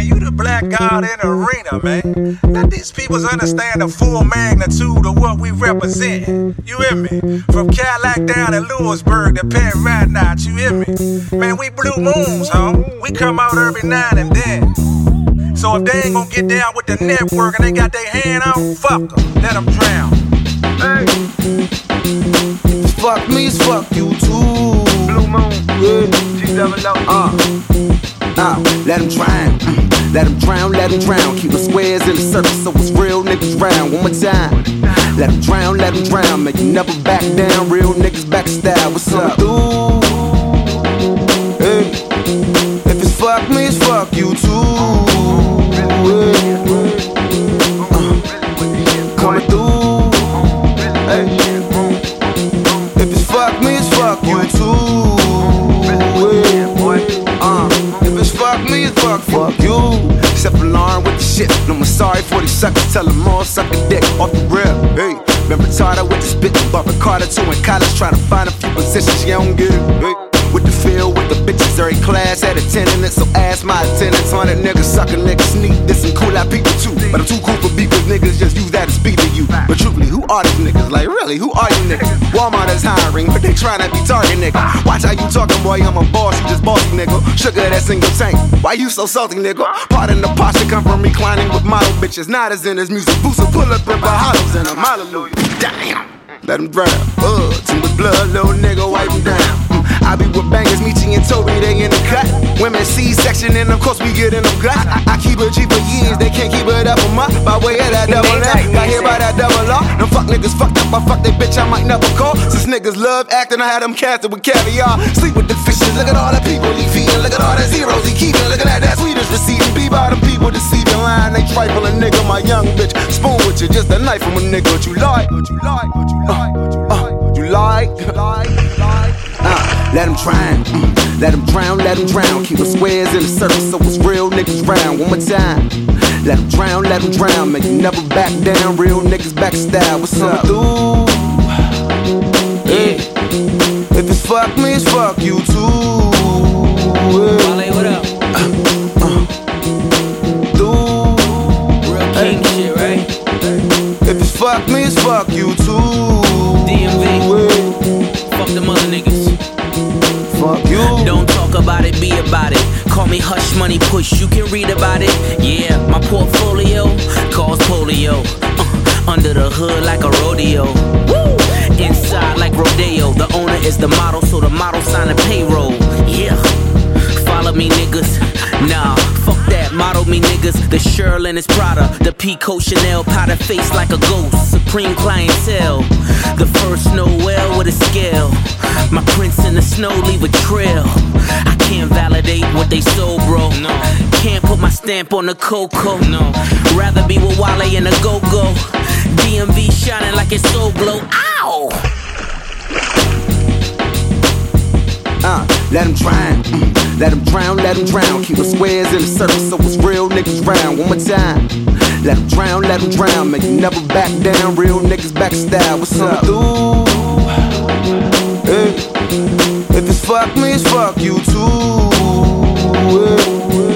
man, you the black god in the arena, man. Let these people understand the full magnitude of what we represent. You hear me? From Cadillac down to Lewisburg to Penn Radnot, you hear me? Man, we blue moons, homie. We come out every now and then. So if they ain't gonna get down with the network and they got their hand out, fuck them. Let them drown. Hey. Fuck me, it's fuck you too. Blue moon, let them drown. Let them drown, let them drown. Keep the squares in the circle so it's real niggas round. One more time. Let them drown. Make you never back down. Real niggas backstab. What's up, dude? Hey. If it's fuck me, it's fuck you too. Coming through. Hey. If it's fuck me, it's fuck you too. If it's fuck me, it's fuck you. Except alarm with the shit. No more sorry for these suckers. Tell them all suck a dick off the rip. Hey, been retarded with the spit. But Ricardo too in college trying to find a few positions. You don't get it. Hey. With the field, with the bitches, every class had attendance. So ask my attendance. 100 niggas suckin' niggas sneak. This some cool out people too. But I'm too cool for beef cause niggas just use that to speak to you. But truthfully, who are these niggas? Like really, who are you niggas? Walmart is hiring, but they tryna be Target nigga. Watch how you talking, boy, I'm a boss, you just bossy nigga. Sugar that's in your tank, why you so salty nigga? Pardon the posture come from reclining with model bitches. Not as in his music, boosts will pull up in Bahamas and I'm hallelujah. Damn, let him drown. Too much blood, little nigga, wipe him down. I be with bangers, Michi and Toby, they in the cut. Women C-section, and of course we get in them guts. I keep a G for years, they can't keep it up on my by way of that double F. Got hit by that double R. Them fuck niggas fucked up, I fuck they bitch, I might never call. Since niggas love acting, I had them casted with caviar. Sleep with the fishes, look at all the people he feeding. Look at all the zeros he keeping. Look at that Swedish receiving. Be by them people deceiving, lying, they trifling nigga. My young bitch, spoon with you, just a knife from a nigga. What you like? You like? Let them drown, let them drown. Keep the squares in the circle so it's real niggas round. One more time. Let them drown. Make you never back down. Real niggas backstab. What's up, dude? Hey. If it's fuck me, it's fuck you too. Wale, what up? Dude. Real king shit, right? If it's fuck me, it's fuck you too. DMV. Fuck them other niggas. Fuck you. Don't talk about it, be about it. Call me Hush Money Push, you can read about it. Yeah, my portfolio calls polio. Under the hood like a rodeo. Woo! Inside like rodeo. The owner is the model, so the model sign the payroll. Yeah. Follow me niggas. Nah, fuck that, model me niggas. The Sherlin is Prada, the Pico Chanel, powder face like a ghost. Supreme clientele, the first Noel with a scale. My prints in the snow leave a trail. I can't validate what they sold, bro. No, can't put my stamp on the cocoa. No, rather be with Wale and a go-go. DMV shining like it's so glow. Ow! Let them drown. Keep the squares in the circle so it's real niggas round. One more time. Let them drown. Make you never back down. Real niggas backstab. What's up, dude? Hey. If it's fuck me, it's fuck you too. Hey.